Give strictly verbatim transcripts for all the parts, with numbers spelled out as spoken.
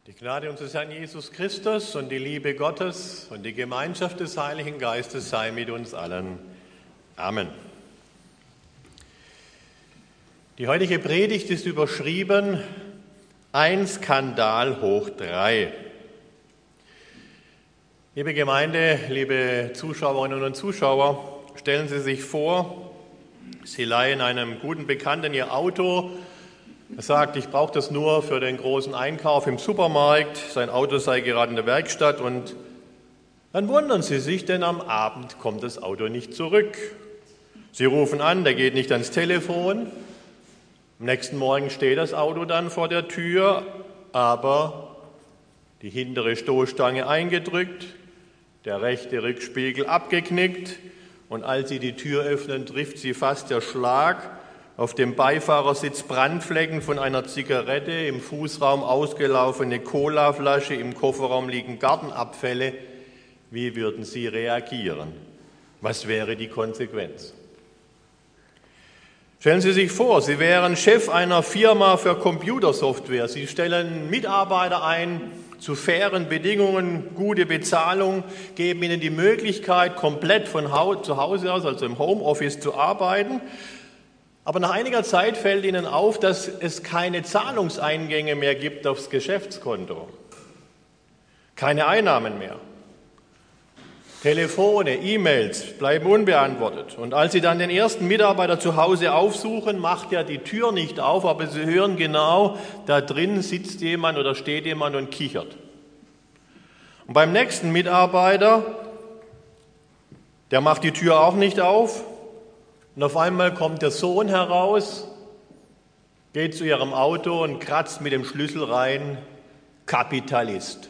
Die Gnade unseres Herrn Jesus Christus und die Liebe Gottes und die Gemeinschaft des Heiligen Geistes sei mit uns allen. Amen. Die heutige Predigt ist überschrieben: Ein Skandal hoch drei. Liebe Gemeinde, liebe Zuschauerinnen und Zuschauer, stellen Sie sich vor, Sie leihen einem guten Bekannten Ihr Auto. Er sagt, ich brauche das nur für den großen Einkauf im Supermarkt. Sein Auto sei gerade in der Werkstatt und dann wundern Sie sich, denn am Abend kommt das Auto nicht zurück. Sie rufen an, der geht nicht ans Telefon. Am nächsten Morgen steht das Auto dann vor der Tür, aber die hintere Stoßstange eingedrückt, der rechte Rückspiegel abgeknickt und als Sie die Tür öffnen, trifft Sie fast der Schlag. Auf dem Beifahrersitz Brandflecken von einer Zigarette, im Fußraum ausgelaufene Colaflasche, im Kofferraum liegen Gartenabfälle. Wie würden Sie reagieren? Was wäre die Konsequenz? Stellen Sie sich vor, Sie wären Chef einer Firma für Computersoftware. Sie stellen Mitarbeiter ein zu fairen Bedingungen, gute Bezahlung, geben ihnen die Möglichkeit, komplett von zu Hause aus, also im Homeoffice, zu arbeiten. Aber nach einiger Zeit fällt Ihnen auf, dass es keine Zahlungseingänge mehr gibt aufs Geschäftskonto. Keine Einnahmen mehr. Telefone, E-Mails bleiben unbeantwortet. Und als Sie dann den ersten Mitarbeiter zu Hause aufsuchen, macht er die Tür nicht auf, aber Sie hören genau, da drin sitzt jemand oder steht jemand und kichert. Und beim nächsten Mitarbeiter, der macht die Tür auch nicht auf. Und auf einmal kommt der Sohn heraus, geht zu ihrem Auto und kratzt mit dem Schlüssel rein: Kapitalist.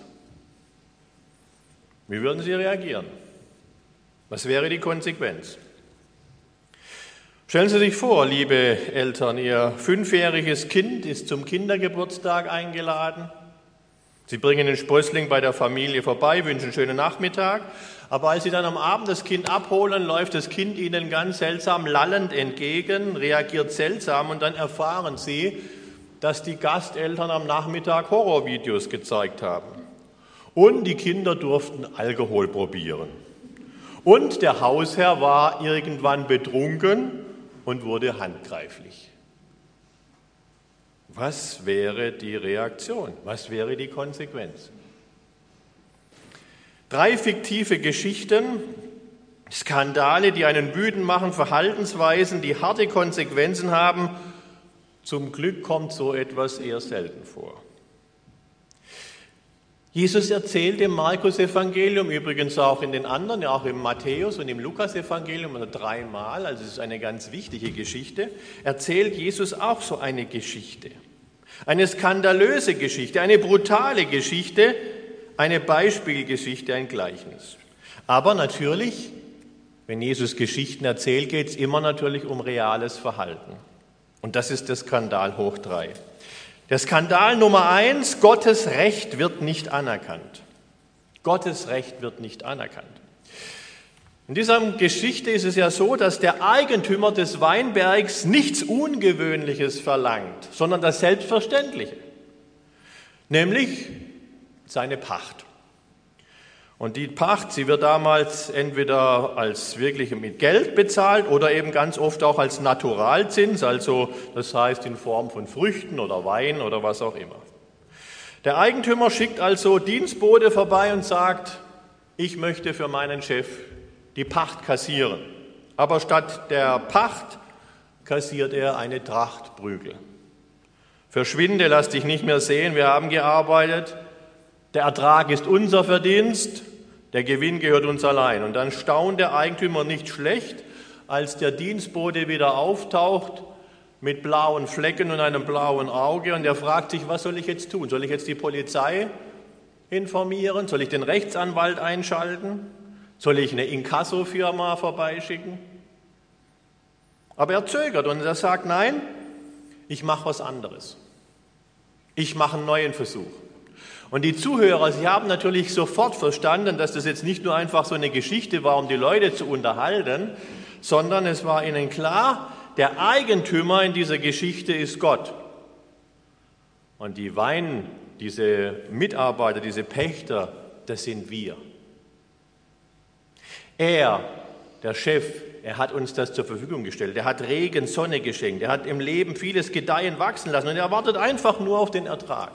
Wie würden Sie reagieren? Was wäre die Konsequenz? Stellen Sie sich vor, liebe Eltern, Ihr fünfjähriges Kind ist zum Kindergeburtstag eingeladen. Sie bringen den Sprössling bei der Familie vorbei, wünschen einen schönen Nachmittag. Aber als Sie dann am Abend das Kind abholen, läuft das Kind Ihnen ganz seltsam lallend entgegen, reagiert seltsam und dann erfahren Sie, dass die Gasteltern am Nachmittag Horrorvideos gezeigt haben. Und die Kinder durften Alkohol probieren. Und der Hausherr war irgendwann betrunken und wurde handgreiflich. Was wäre die Reaktion? Was wäre die Konsequenz? Drei fiktive Geschichten, Skandale, die einen wütend machen, Verhaltensweisen, die harte Konsequenzen haben. Zum Glück kommt so etwas eher selten vor. Jesus erzählt im Markus-Evangelium, übrigens auch in den anderen, ja auch im Matthäus- und im Lukas-Evangelium, also dreimal, also es ist eine ganz wichtige Geschichte, erzählt Jesus auch so eine Geschichte. Eine skandalöse Geschichte, eine brutale Geschichte, eine Beispielgeschichte, ein Gleichnis. Aber natürlich, wenn Jesus Geschichten erzählt, geht es immer natürlich um reales Verhalten. Und das ist der Skandal hoch drei. Der Skandal Nummer eins: Gottes Recht wird nicht anerkannt. Gottes Recht wird nicht anerkannt. In dieser Geschichte ist es ja so, dass der Eigentümer des Weinbergs nichts Ungewöhnliches verlangt, sondern das Selbstverständliche, nämlich seine Pacht. Und die Pacht, sie wird damals entweder als wirklich mit Geld bezahlt oder eben ganz oft auch als Naturalzins, also das heißt in Form von Früchten oder Wein oder was auch immer. Der Eigentümer schickt also Dienstbote vorbei und sagt: Ich möchte für meinen Chef die Pacht kassieren. Aber statt der Pacht kassiert er eine Tracht Prügel. Verschwinde, lass dich nicht mehr sehen, wir haben gearbeitet. Der Ertrag ist unser Verdienst, der Gewinn gehört uns allein. Und dann staunt der Eigentümer nicht schlecht, als der Dienstbote wieder auftaucht mit blauen Flecken und einem blauen Auge. Und er fragt sich, was soll ich jetzt tun? Soll ich jetzt die Polizei informieren? Soll ich den Rechtsanwalt einschalten? Soll ich eine Inkassofirma vorbeischicken? Aber er zögert und er sagt, nein, ich mache was anderes. Ich mache einen neuen Versuch. Und die Zuhörer, sie haben natürlich sofort verstanden, dass das jetzt nicht nur einfach so eine Geschichte war, um die Leute zu unterhalten, sondern es war ihnen klar, der Eigentümer in dieser Geschichte ist Gott. Und die Wein, diese Mitarbeiter, diese Pächter, das sind wir. Er, der Chef, er hat uns das zur Verfügung gestellt. Er hat Regen, Sonne geschenkt. Er hat im Leben vieles gedeihen, wachsen lassen. Und er wartet einfach nur auf den Ertrag.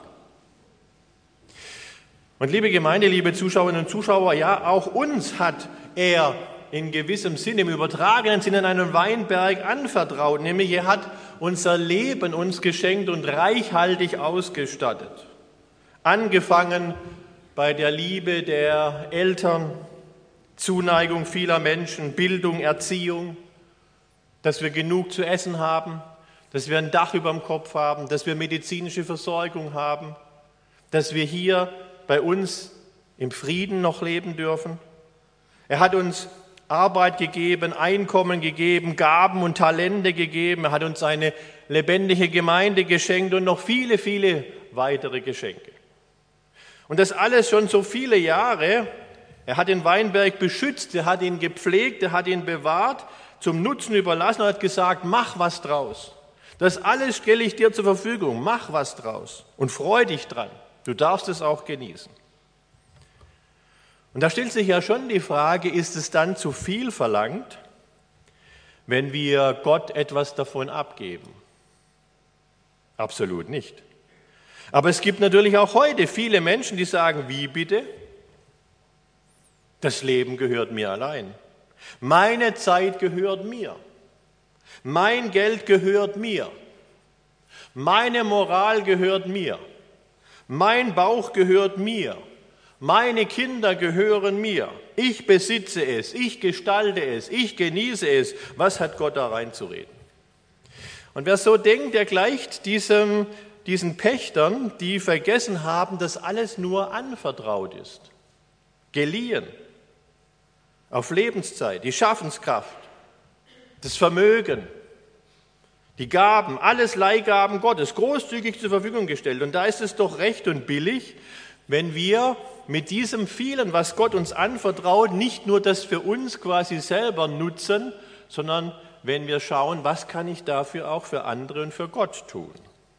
Und liebe Gemeinde, liebe Zuschauerinnen und Zuschauer, ja, auch uns hat er in gewissem Sinne, im übertragenen Sinne, einen Weinberg anvertraut. Nämlich er hat unser Leben uns geschenkt und reichhaltig ausgestattet. Angefangen bei der Liebe der Eltern, Zuneigung vieler Menschen, Bildung, Erziehung, dass wir genug zu essen haben, dass wir ein Dach über dem Kopf haben, dass wir medizinische Versorgung haben, dass wir hier bei uns im Frieden noch leben dürfen. Er hat uns Arbeit gegeben, Einkommen gegeben, Gaben und Talente gegeben. Er hat uns eine lebendige Gemeinde geschenkt und noch viele, viele weitere Geschenke. Und das alles schon so viele Jahre. Er hat den Weinberg beschützt, er hat ihn gepflegt, er hat ihn bewahrt, zum Nutzen überlassen und hat gesagt, mach was draus. Das alles stelle ich dir zur Verfügung, mach was draus und freu dich dran. Du darfst es auch genießen. Und da stellt sich ja schon die Frage, ist es dann zu viel verlangt, wenn wir Gott etwas davon abgeben? Absolut nicht. Aber es gibt natürlich auch heute viele Menschen, die sagen, wie bitte? Das Leben gehört mir allein. Meine Zeit gehört mir. Mein Geld gehört mir. Meine Moral gehört mir. Mein Bauch gehört mir. Meine Kinder gehören mir. Ich besitze es. Ich gestalte es. Ich genieße es. Was hat Gott da reinzureden? Und wer so denkt, der gleicht diesem, diesen Pächtern, die vergessen haben, dass alles nur anvertraut ist. Geliehen. Auf Lebenszeit, die Schaffenskraft, das Vermögen, die Gaben, alles Leihgaben Gottes, großzügig zur Verfügung gestellt. Und da ist es doch recht und billig, wenn wir mit diesem vielen, was Gott uns anvertraut, nicht nur das für uns quasi selber nutzen, sondern wenn wir schauen, was kann ich dafür auch für andere und für Gott tun.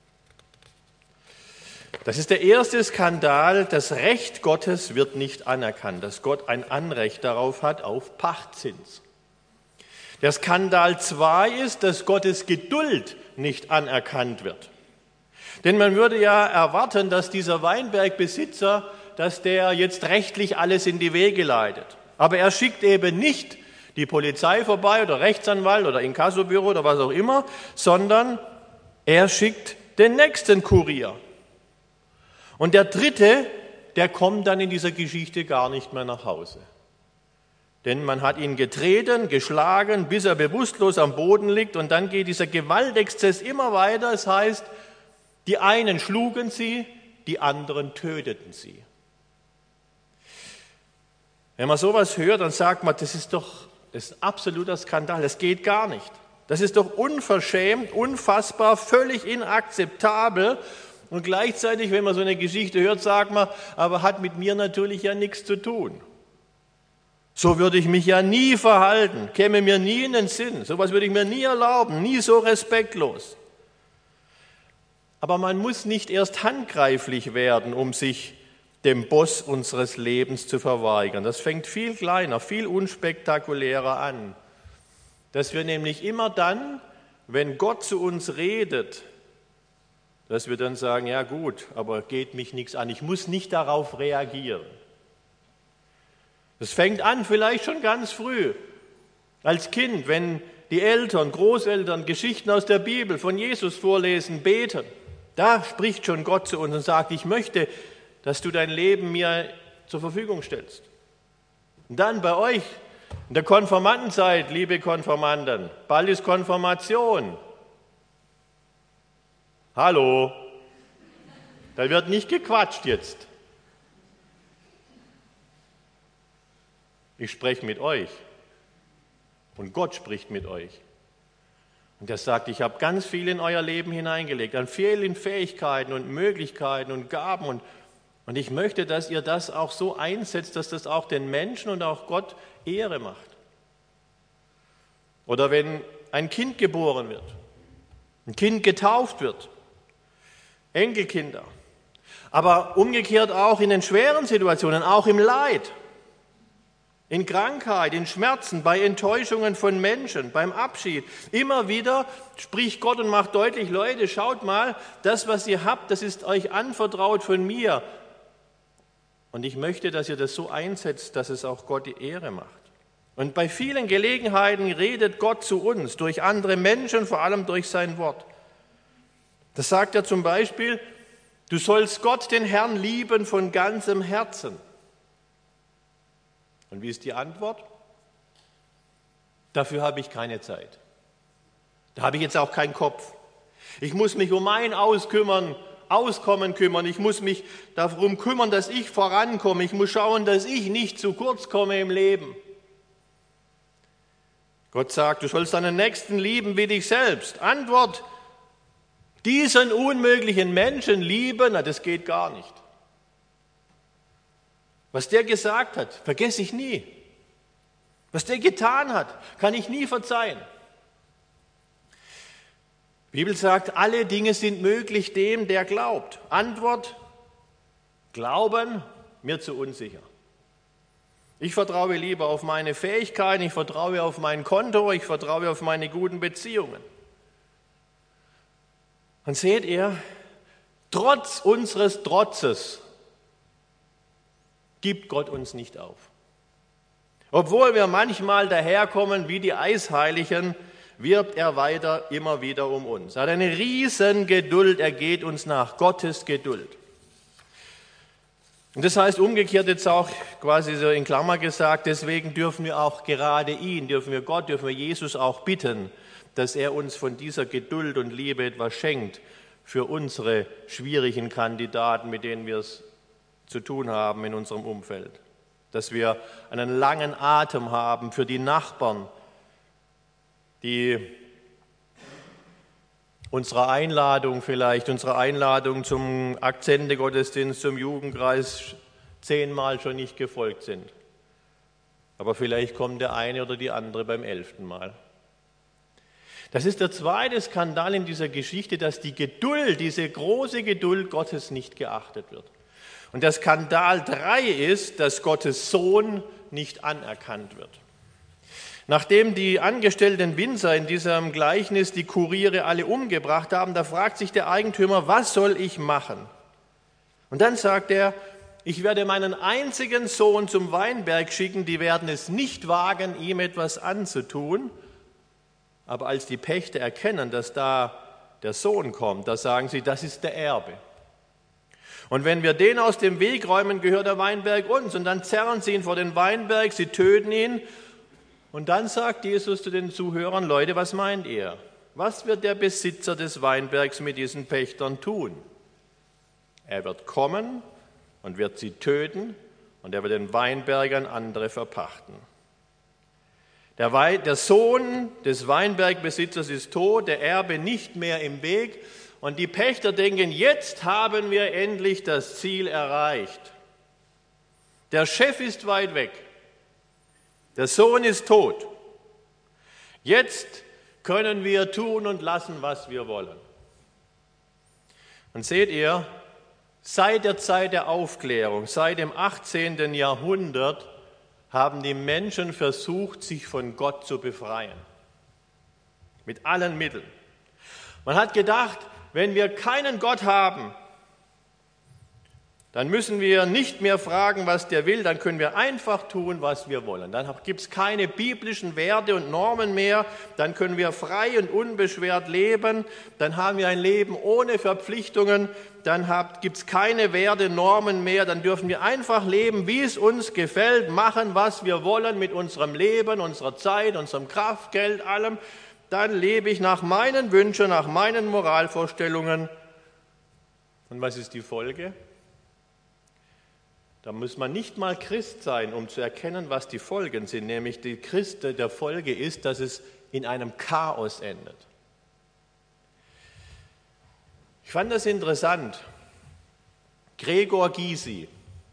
Das ist der erste Skandal, das Recht Gottes wird nicht anerkannt, dass Gott ein Anrecht darauf hat, auf Pachtzins. Der Skandal zwei ist, dass Gottes Geduld nicht anerkannt wird. Denn man würde ja erwarten, dass dieser Weinbergbesitzer, dass der jetzt rechtlich alles in die Wege leitet. Aber er schickt eben nicht die Polizei vorbei oder Rechtsanwalt oder Inkassobüro oder was auch immer, sondern er schickt den nächsten Kurier. Und der dritte, der kommt dann in dieser Geschichte gar nicht mehr nach Hause. Denn man hat ihn getreten, geschlagen, bis er bewusstlos am Boden liegt. Und dann geht dieser Gewaltexzess immer weiter. Es heißt, die einen schlugen sie, die anderen töteten sie. Wenn man sowas hört, dann sagt man, das ist doch das ist ein absoluter Skandal. Das geht gar nicht. Das ist doch unverschämt, unfassbar, völlig inakzeptabel. Und gleichzeitig, wenn man so eine Geschichte hört, sagt man, aber hat mit mir natürlich ja nichts zu tun. So würde ich mich ja nie verhalten, käme mir nie in den Sinn. Sowas würde ich mir nie erlauben, nie so respektlos. Aber man muss nicht erst handgreiflich werden, um sich dem Boss unseres Lebens zu verweigern. Das fängt viel kleiner, viel unspektakulärer an. Dass wir nämlich immer dann, wenn Gott zu uns redet, dass wir dann sagen, ja gut, aber geht mich nichts an, ich muss nicht darauf reagieren. Das fängt an vielleicht schon ganz früh, als Kind, wenn die Eltern, Großeltern Geschichten aus der Bibel von Jesus vorlesen, beten. Da spricht schon Gott zu uns und sagt, ich möchte, dass du dein Leben mir zur Verfügung stellst. Und dann bei euch in der Konfirmandenzeit, liebe Konfirmanden, bald ist Konfirmation. Hallo, da wird nicht gequatscht jetzt. Ich spreche mit euch und Gott spricht mit euch. Und er sagt, ich habe ganz viel in euer Leben hineingelegt, an vielen Fähigkeiten und Möglichkeiten und Gaben. Und, und ich möchte, dass ihr das auch so einsetzt, dass das auch den Menschen und auch Gott Ehre macht. Oder wenn ein Kind geboren wird, ein Kind getauft wird. Enkelkinder. Aber umgekehrt auch in den schweren Situationen, auch im Leid, in Krankheit, in Schmerzen, bei Enttäuschungen von Menschen, beim Abschied. Immer wieder spricht Gott und macht deutlich, Leute, schaut mal, das, was ihr habt, das ist euch anvertraut von mir. Und ich möchte, dass ihr das so einsetzt, dass es auch Gott die Ehre macht. Und bei vielen Gelegenheiten redet Gott zu uns, durch andere Menschen, vor allem durch sein Wort. Das sagt er zum Beispiel, du sollst Gott, den Herrn, lieben von ganzem Herzen. Und wie ist die Antwort? Dafür habe ich keine Zeit. Da habe ich jetzt auch keinen Kopf. Ich muss mich um mein Auskümmern, Auskommen kümmern. Ich muss mich darum kümmern, dass ich vorankomme. Ich muss schauen, dass ich nicht zu kurz komme im Leben. Gott sagt, du sollst deinen Nächsten lieben wie dich selbst. Antwort, diesen unmöglichen Menschen lieben, na, das geht gar nicht. Was der gesagt hat, vergesse ich nie. Was der getan hat, kann ich nie verzeihen. Die Bibel sagt, alle Dinge sind möglich dem, der glaubt. Antwort, Glauben, mir zu unsicher. Ich vertraue lieber auf meine Fähigkeiten, ich vertraue auf mein Konto, ich vertraue auf meine guten Beziehungen. Und seht ihr, trotz unseres Trotzes gibt Gott uns nicht auf. Obwohl wir manchmal daherkommen wie die Eisheiligen, wirbt er weiter immer wieder um uns. Er hat eine riesen Geduld, er geht uns nach, Gottes Geduld. Und das heißt umgekehrt jetzt auch quasi so in Klammer gesagt, deswegen dürfen wir auch gerade ihn, dürfen wir Gott, dürfen wir Jesus auch bitten, dass er uns von dieser Geduld und Liebe etwas schenkt für unsere schwierigen Kandidaten, mit denen wir es zu tun haben in unserem Umfeld. Dass wir einen langen Atem haben für die Nachbarn, die unserer Einladung vielleicht, unserer Einladung zum Akzente-Gottesdienst, zum Jugendkreis zehnmal schon nicht gefolgt sind. Aber vielleicht kommt der eine oder die andere beim elften Mal. Das ist der zweite Skandal in dieser Geschichte, dass die Geduld, diese große Geduld Gottes nicht geachtet wird. Und der Skandal drei ist, dass Gottes Sohn nicht anerkannt wird. Nachdem die angestellten Winzer in diesem Gleichnis die Kuriere alle umgebracht haben, da fragt sich der Eigentümer, was soll ich machen? Und dann sagt er, ich werde meinen einzigen Sohn zum Weinberg schicken, die werden es nicht wagen, ihm etwas anzutun. Aber als die Pächter erkennen, dass da der Sohn kommt, da sagen sie, das ist der Erbe. Und wenn wir den aus dem Weg räumen, gehört der Weinberg uns. Und dann zerren sie ihn vor den Weinberg, sie töten ihn. Und dann sagt Jesus zu den Zuhörern, Leute, was meint ihr? Was wird der Besitzer des Weinbergs mit diesen Pächtern tun? Er wird kommen und wird sie töten und er wird den Weinberg an andere verpachten. Der, Wei- der Sohn des Weinbergbesitzers ist tot, der Erbe nicht mehr im Weg. Und die Pächter denken, jetzt haben wir endlich das Ziel erreicht. Der Chef ist weit weg. Der Sohn ist tot. Jetzt können wir tun und lassen, was wir wollen. Und seht ihr, seit der Zeit der Aufklärung, seit dem achtzehnten Jahrhundert, haben die Menschen versucht, sich von Gott zu befreien. Mit allen Mitteln. Man hat gedacht, wenn wir keinen Gott haben, dann müssen wir nicht mehr fragen, was der will, dann können wir einfach tun, was wir wollen. Dann gibt es keine biblischen Werte und Normen mehr, dann können wir frei und unbeschwert leben, dann haben wir ein Leben ohne Verpflichtungen, dann gibt es keine Werte, Normen mehr, dann dürfen wir einfach leben, wie es uns gefällt, machen, was wir wollen mit unserem Leben, unserer Zeit, unserem Kraft, Geld, allem. Dann lebe ich nach meinen Wünschen, nach meinen Moralvorstellungen. Und was ist die Folge? Da muss man nicht mal Christ sein, um zu erkennen, was die Folgen sind. Nämlich die Christ der Folge ist, dass es in einem Chaos endet. Ich fand das interessant. Gregor Gysi,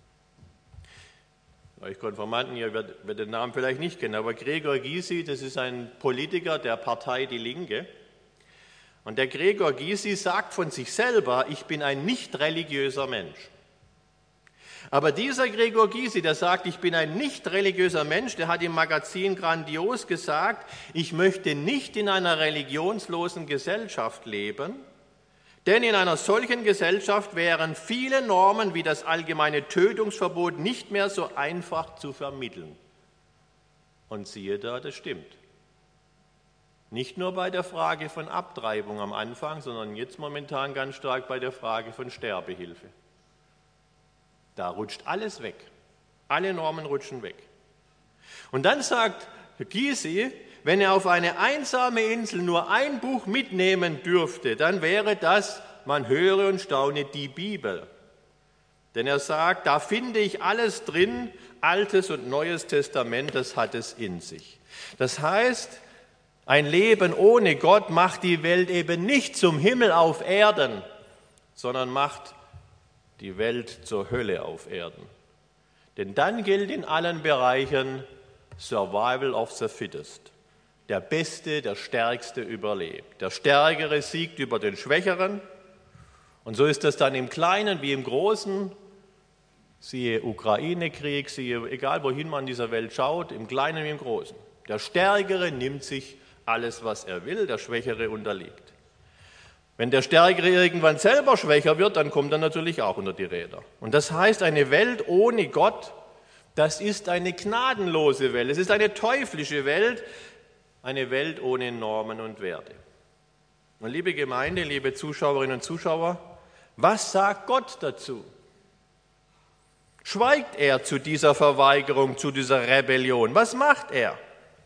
euch Konformanten, ihr werdet, werdet den Namen vielleicht nicht kennen, aber Gregor Gysi, das ist ein Politiker der Partei Die Linke. Und der Gregor Gysi sagt von sich selber, ich bin ein nicht religiöser Mensch. Aber dieser Gregor Gysi, der sagt, ich bin ein nicht religiöser Mensch, der hat im Magazin grandios gesagt, ich möchte nicht in einer religionslosen Gesellschaft leben, denn in einer solchen Gesellschaft wären viele Normen wie das allgemeine Tötungsverbot nicht mehr so einfach zu vermitteln. Und siehe da, das stimmt. Nicht nur bei der Frage von Abtreibung am Anfang, sondern jetzt momentan ganz stark bei der Frage von Sterbehilfe. Da rutscht alles weg. Alle Normen rutschen weg. Und dann sagt Gysi, wenn er auf eine einsame Insel nur ein Buch mitnehmen dürfte, dann wäre das, man höre und staune, die Bibel. Denn er sagt, da finde ich alles drin, Altes und Neues Testament, das hat es in sich. Das heißt, ein Leben ohne Gott macht die Welt eben nicht zum Himmel auf Erden, sondern macht die Welt zur Hölle auf Erden. Denn dann gilt in allen Bereichen Survival of the Fittest. Der Beste, der Stärkste überlebt. Der Stärkere siegt über den Schwächeren. Und so ist das dann im Kleinen wie im Großen. Siehe Ukraine-Krieg, siehe egal wohin man in dieser Welt schaut, im Kleinen wie im Großen. Der Stärkere nimmt sich alles, was er will, der Schwächere unterliegt. Wenn der Stärkere irgendwann selber schwächer wird, dann kommt er natürlich auch unter die Räder. Und das heißt, eine Welt ohne Gott, das ist eine gnadenlose Welt. Es ist eine teuflische Welt, eine Welt ohne Normen und Werte. Und liebe Gemeinde, liebe Zuschauerinnen und Zuschauer, was sagt Gott dazu? Schweigt er zu dieser Verweigerung, zu dieser Rebellion? Was macht er?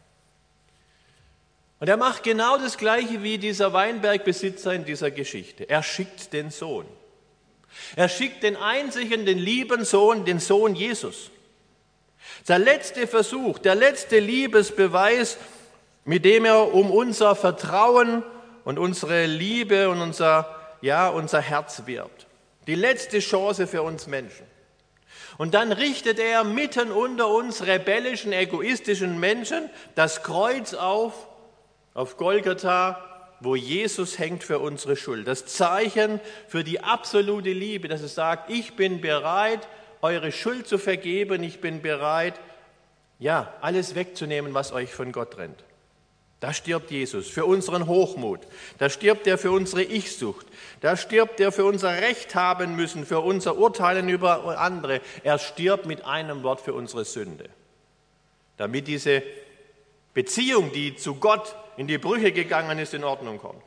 Und er macht genau das Gleiche wie dieser Weinbergbesitzer in dieser Geschichte. Er schickt den Sohn. Er schickt den einzigen, den lieben Sohn, den Sohn Jesus. Der letzte Versuch, der letzte Liebesbeweis, mit dem er um unser Vertrauen und unsere Liebe und unser, ja, unser Herz wirbt. Die letzte Chance für uns Menschen. Und dann richtet er mitten unter uns rebellischen, egoistischen Menschen das Kreuz auf, auf Golgatha, wo Jesus hängt für unsere Schuld. Das Zeichen für die absolute Liebe, dass es sagt, ich bin bereit, eure Schuld zu vergeben, ich bin bereit, ja, alles wegzunehmen, was euch von Gott trennt. Da stirbt Jesus für unseren Hochmut, da stirbt er für unsere Ich-Sucht, da stirbt er für unser Recht haben müssen, für unser Urteilen über andere. Er stirbt mit einem Wort für unsere Sünde, damit diese Beziehung, die zu Gott in die Brüche gegangen ist, in Ordnung kommt.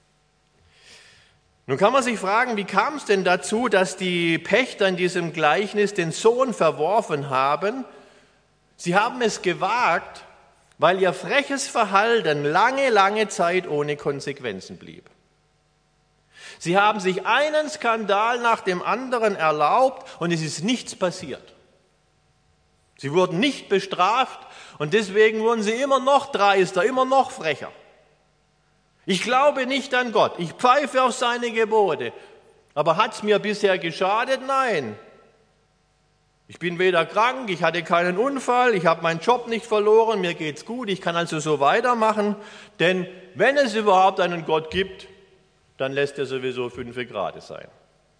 Nun kann man sich fragen, wie kam es denn dazu, dass die Pächter in diesem Gleichnis den Sohn verworfen haben? Sie haben es gewagt, weil ihr freches Verhalten lange, lange Zeit ohne Konsequenzen blieb. Sie haben sich einen Skandal nach dem anderen erlaubt und es ist nichts passiert. Sie wurden nicht bestraft und deswegen wurden sie immer noch dreister, immer noch frecher. Ich glaube nicht an Gott, ich pfeife auf seine Gebote, aber hat es mir bisher geschadet? Nein. Ich bin weder krank, ich hatte keinen Unfall, ich habe meinen Job nicht verloren, mir geht's gut, ich kann also so weitermachen, denn wenn es überhaupt einen Gott gibt, dann lässt er sowieso fünf Grad sein.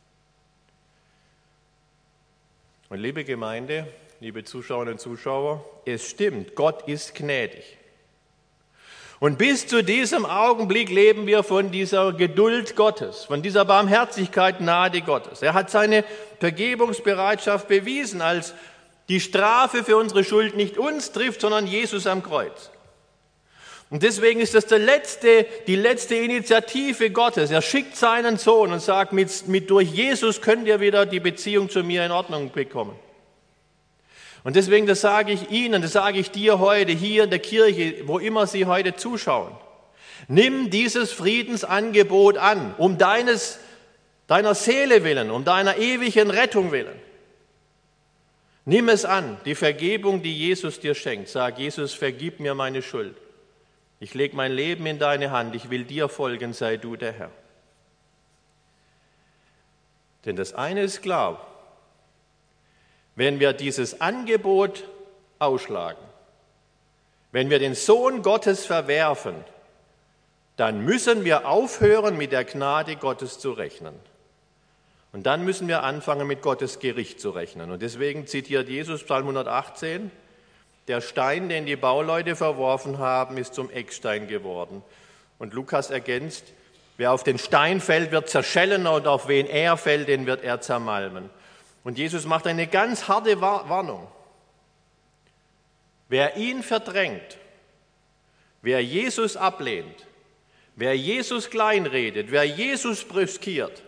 Und liebe Gemeinde, liebe Zuschauerinnen und Zuschauer, es stimmt, Gott ist gnädig. Und bis zu diesem Augenblick leben wir von dieser Geduld Gottes, von dieser Barmherzigkeit, Gnade Gottes. Er hat seine Vergebungsbereitschaft bewiesen, als die Strafe für unsere Schuld nicht uns trifft, sondern Jesus am Kreuz. Und deswegen ist das der letzte, die letzte Initiative Gottes. Er schickt seinen Sohn und sagt, mit, mit, durch Jesus könnt ihr wieder die Beziehung zu mir in Ordnung bekommen. Und deswegen, das sage ich Ihnen, das sage ich dir heute, hier in der Kirche, wo immer Sie heute zuschauen. Nimm dieses Friedensangebot an, um deines, deiner Seele willen, um deiner ewigen Rettung willen. Nimm es an, die Vergebung, die Jesus dir schenkt. Sag, Jesus, vergib mir meine Schuld. Ich lege mein Leben in deine Hand, ich will dir folgen, sei du der Herr. Denn das eine ist klar, wenn wir dieses Angebot ausschlagen, wenn wir den Sohn Gottes verwerfen, dann müssen wir aufhören, mit der Gnade Gottes zu rechnen. Und dann müssen wir anfangen, mit Gottes Gericht zu rechnen. Und deswegen zitiert Jesus Psalm hundertachtzehn, der Stein, den die Bauleute verworfen haben, ist zum Eckstein geworden. Und Lukas ergänzt, wer auf den Stein fällt, wird zerschellen, und auf wen er fällt, den wird er zermalmen. Und Jesus macht eine ganz harte Warnung. Wer ihn verdrängt, wer Jesus ablehnt, wer Jesus kleinredet, wer Jesus brüskiert,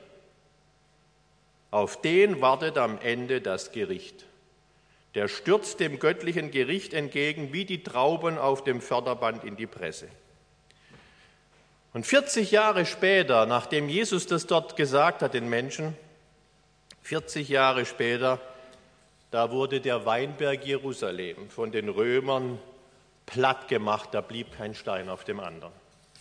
auf den wartet am Ende das Gericht. Der stürzt dem göttlichen Gericht entgegen wie die Trauben auf dem Förderband in die Presse. Und vierzig Jahre später, nachdem Jesus das dort gesagt hat den Menschen, vierzig Jahre später, da wurde der Weinberg Jerusalem von den Römern platt gemacht, da blieb kein Stein auf dem anderen.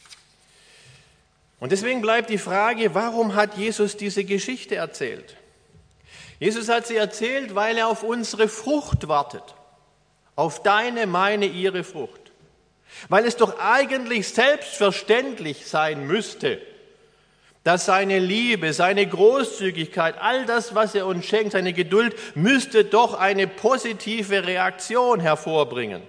Und deswegen bleibt die Frage, warum hat Jesus diese Geschichte erzählt? Jesus hat sie erzählt, weil er auf unsere Frucht wartet, auf deine, meine, ihre Frucht. Weil es doch eigentlich selbstverständlich sein müsste, dass seine Liebe, seine Großzügigkeit, all das, was er uns schenkt, seine Geduld, müsste doch eine positive Reaktion hervorbringen.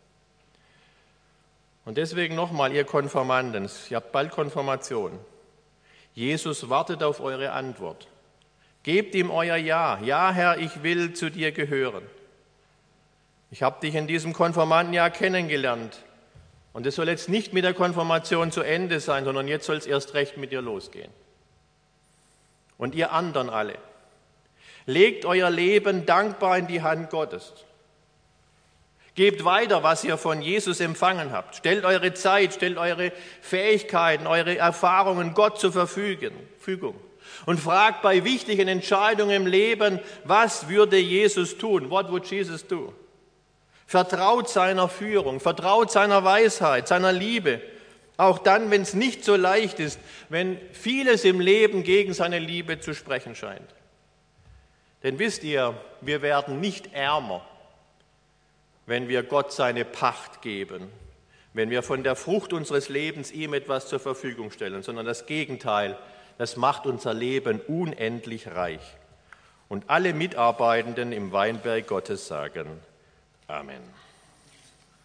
Und deswegen nochmal, ihr Konfirmanden, ihr habt bald Konfirmation. Jesus wartet auf eure Antwort. Gebt ihm euer Ja. Ja, Herr, ich will zu dir gehören. Ich habe dich in diesem Konfirmandenjahr kennengelernt. Und es soll jetzt nicht mit der Konfirmation zu Ende sein, sondern jetzt soll es erst recht mit dir losgehen. Und ihr anderen alle, legt euer Leben dankbar in die Hand Gottes. Gebt weiter, was ihr von Jesus empfangen habt. Stellt eure Zeit, stellt eure Fähigkeiten, eure Erfahrungen Gott zur Verfügung. Und fragt bei wichtigen Entscheidungen im Leben, was würde Jesus tun? What would Jesus do? Vertraut seiner Führung, vertraut seiner Weisheit, seiner Liebe. Auch dann, wenn es nicht so leicht ist, wenn vieles im Leben gegen seine Liebe zu sprechen scheint. Denn wisst ihr, wir werden nicht ärmer, wenn wir Gott seine Pacht geben, wenn wir von der Frucht unseres Lebens ihm etwas zur Verfügung stellen, sondern das Gegenteil, das macht unser Leben unendlich reich. Und alle Mitarbeitenden im Weinberg Gottes sagen Amen.